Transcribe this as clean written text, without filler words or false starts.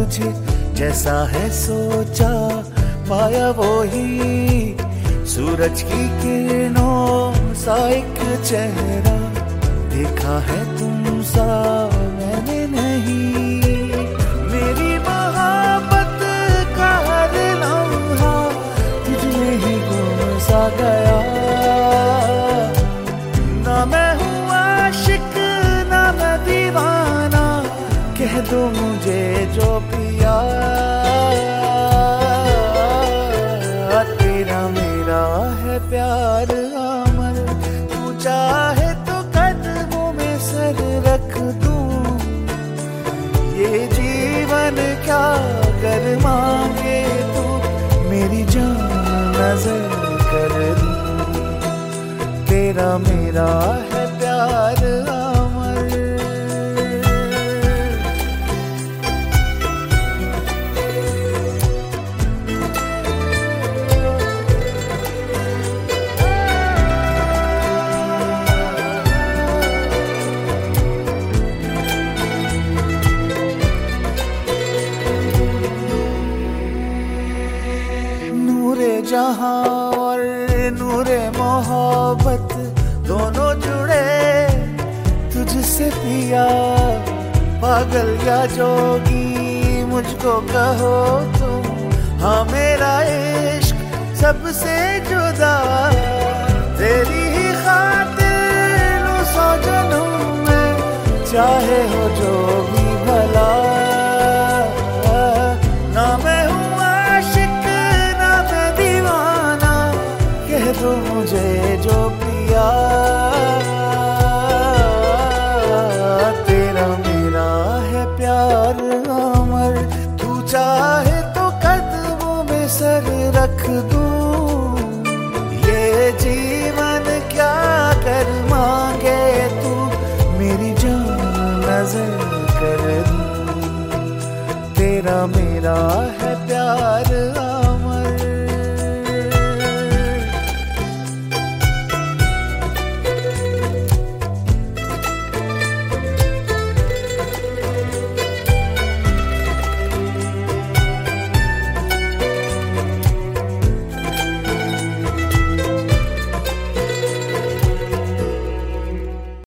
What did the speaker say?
मुझे जैसा है सोचा, पाया वो ही सूरज की किरणों सा एक चेहरा। देखा है तुम सा मैंने नहीं, मेरी मोहब्बत का हर लम्हा तुझमें ही गुम सा गया। ना मैं हूँ आशिक ना मैं दीवाना, कह दो मुझे जो पिया। तेरा मेरा है प्यार अमर, तू चाहे तो कदमों में सर रख दूं। ये जीवन क्या कर मांगे तू, मेरी जान नजर कर दूं। तेरा मेरा है प्यार अमर। नूरे जहां और नूरे मोहब्बत दोनों जुड़े तुझसे पिया। पागल या जोगी मुझको कहो तुम, हाँ मेरा इश्क सबसे जुदा। तेरी ही खातिर लो 100 जन्म में, चाहे हो जो भी भला। ना मैं हूँ आशिक ना मैं दीवाना, कह दो मुझे जो पिया।